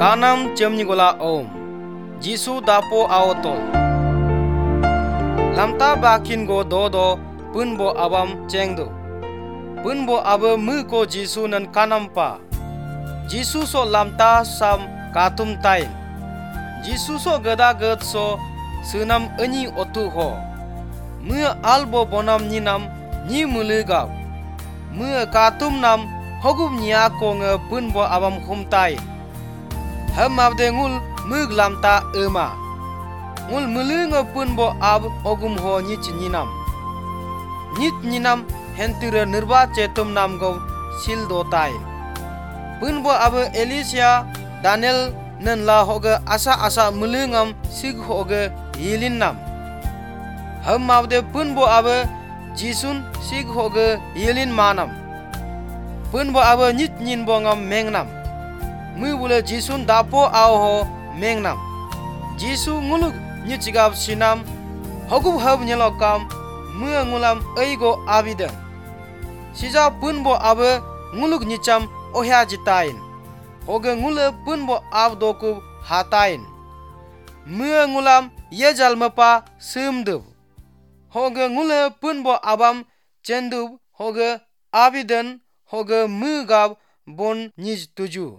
Kanam cemni gola om. Jisu dapo aotol. Lamta bakin go do punbo abam cengdo. Punbo abe mu ko Jisu nan kanam pa. Jisu so lamta sam katum tain. Jisu so gada gad so sunam ani otu ho. Mu albo bonam ninam ni muligap. Mu katum nam hogum nia ko nge punbo abam humtai. Ham abde ngul mug lamta ema. Ngul mulinga punbo ab ogum ho nich ninam. Nit ninam hentira nirba cetum nam go sil dotai. Punbo ab Elisha Daniel nan la hoga asa mulingam sig hoga yilin nam. Ham abde punbo ab Jisun sig hoga yilin manam. Punbo ab nit nin bongam mengnam. Mu bule Jisun dapo ao ho mengnam. Jisu nguluk nyicigap sinam hogub hab nyelokam mu ngulam eigo abidan. Sija punbo abe nguluk nyicam ohya jitain. Hoge ngule punbo abdoku hatain. Mu ngulam yejal mapa sumdub. Hoge ngule punbo abam cendub hoge abidan hoge mu gab bon nij tuju.